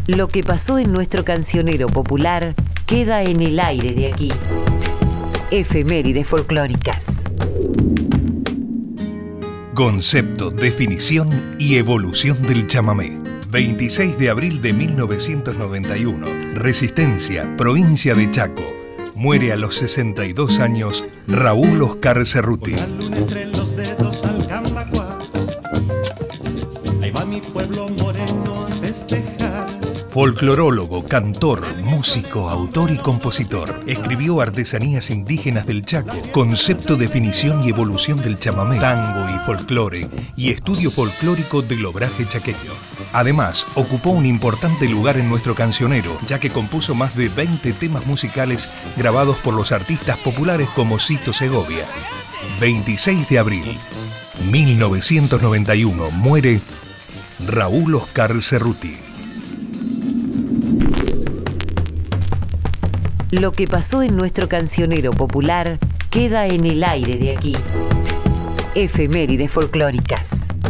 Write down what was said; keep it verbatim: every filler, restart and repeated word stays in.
Lo que pasó en nuestro cancionero popular queda en el aire de aquí. Efemérides folclóricas. Concepto, definición y evolución del chamamé. veintiséis de abril de mil novecientos noventa y uno. Resistencia, provincia de Chaco. Muere a los sesenta y dos años Raúl Oscar Cerruti. Con la luna entre los dedos al Cambacuá. Ahí va mi pueblo moreno a festejar. Folclorólogo, cantor, músico, autor y compositor. Escribió Artesanías indígenas del Chaco, concepto, definición y evolución del chamamé, tango y folclore, y estudio folclórico del obraje chaqueño. Además, ocupó un importante lugar en nuestro cancionero, ya que compuso más de veinte temas musicales grabados por los artistas populares como Cito Segovia. veintiséis de abril de mil novecientos noventa y uno. Muere Raúl Oscar Cerruti. Lo que pasó en nuestro cancionero popular queda en el aire de aquí. Efemérides folclóricas.